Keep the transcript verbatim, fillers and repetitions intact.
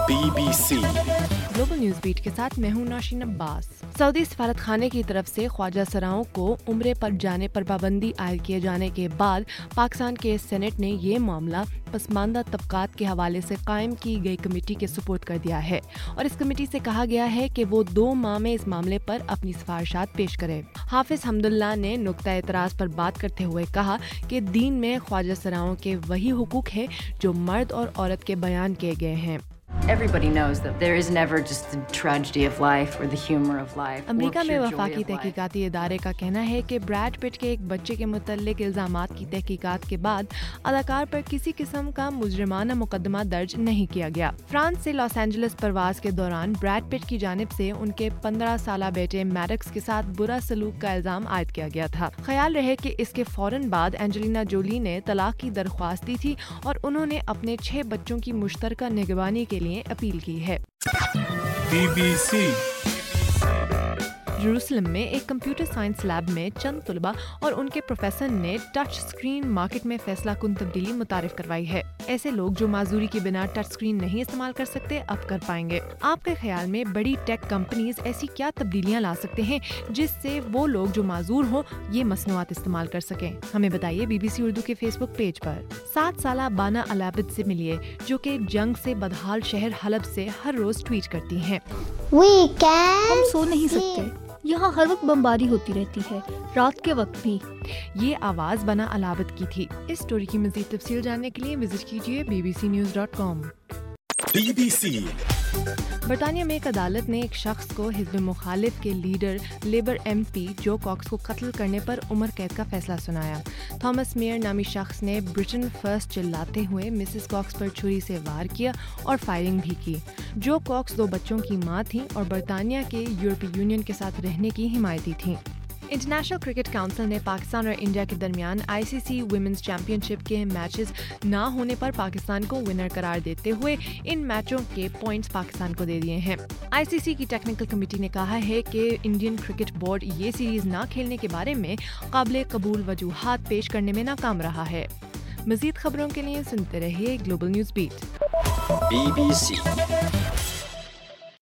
Be B C global news beat کے ساتھ میں ہوں نوشین عباس۔ سعودی سفارت خانے کی طرف سے خواجہ سراؤں کو عمرے پر جانے پر پابندی عائد کیے جانے کے بعد پاکستان کے سینٹ نے یہ معاملہ پسماندہ طبقات کے حوالے سے قائم کی گئی کمیٹی کے سپرد کر دیا ہے اور اس کمیٹی سے کہا گیا ہے کہ وہ دو ماہ میں اس معاملے پر اپنی سفارشات پیش کرے۔ حافظ حمداللہ نے نقطہ اعتراض پر بات کرتے ہوئے کہا کہ دین میں خواجہ سراؤں کے وہی حقوق ہیں جو مرد اور عورت کے بیان کیے گئے ہیں۔ Everybody knows that there is never just the tragedy of life or the humor of life. امریکہ میں وفاقی تحقیقاتی ادارے کا کہنا ہے کہ بریڈ پٹ کے ایک بچے کے متعلق الزامات کی تحقیقات کے بعد اداکار پر کسی قسم کا مجرمانہ مقدمہ درج نہیں کیا گیا۔ فرانس سے لاس اینجلس پرواز کے دوران بریڈ پٹ کی جانب سے ان کے پندرہ سالہ بیٹے میرکس کے ساتھ برا سلوک کا الزام عائد کیا گیا تھا۔ خیال رہے کہ اس کے فوراً بعد اینجلینا جولی نے طلاق کی درخواست دی تھی اور انہوں نے اپنے چھ بچوں کی مشترکہ نگرانی کے لیے اپیل کی ہے۔ بی بی سی یروشلم میں ایک کمپیوٹر سائنس لیب میں چند طلباء اور ان کے پروفیسر نے ٹچ سکرین مارکیٹ میں فیصلہ کن تبدیلی متعارف کروائی ہے۔ ایسے لوگ جو معذوری کی بنا ٹچ سکرین نہیں استعمال کر سکتے اب کر پائیں گے۔ آپ کے خیال میں بڑی ٹیک کمپنیز ایسی کیا تبدیلیاں لا سکتے ہیں جس سے وہ لوگ جو معذور ہوں یہ مصنوعات استعمال کر سکیں؟ ہمیں بتائیے بی بی سی اردو کے فیس بک پیج پر۔ سات سالہ بانا العابد سے ملیے جو کہ جنگ سے بدحال شہر حلب سے ہر روز ٹویٹ کرتی ہیں۔ ہم سو نہیں سکتے، یہاں ہر وقت بمباری ہوتی رہتی ہے، رات کے وقت بھی۔ یہ آواز بانا العابد کی تھی۔ اس سٹوری کی مزید تفصیل جاننے کے لیے وزٹ کیجیے B B C news dot com. B B C برطانیہ میں ایک عدالت نے ایک شخص کو حزب مخالف کے لیڈر لیبر ایم پی جو کاکس کو قتل کرنے پر عمر قید کا فیصلہ سنایا۔ تھامس میئر نامی شخص نے برٹن فرسٹ چلاتے ہوئے مسز کاکس پر چھری سے وار کیا اور فائرنگ بھی کی۔ جو کاکس دو بچوں کی ماں تھیں اور برطانیہ کے یورپی یونین کے ساتھ رہنے کی حمایتی تھیں۔ انٹرنیشنل کرکٹ کونسل نے پاکستان اور انڈیا کے درمیان آئی سی سی ویمنز چیمپئن شپ کے میچز نہ ہونے پر پاکستان کو ونر قرار دیتے ہوئے ان میچوں کے پوائنٹس پاکستان کو دے دیے ہیں۔ آئی سی سی کی ٹیکنیکل کمیٹی نے کہا ہے کہ انڈین کرکٹ بورڈ یہ سیریز نہ کھیلنے کے بارے میں قابل قبول وجوہات پیش کرنے میں ناکام رہا ہے۔ مزید خبروں کے لیے سنتے رہیے global news beat. B B سی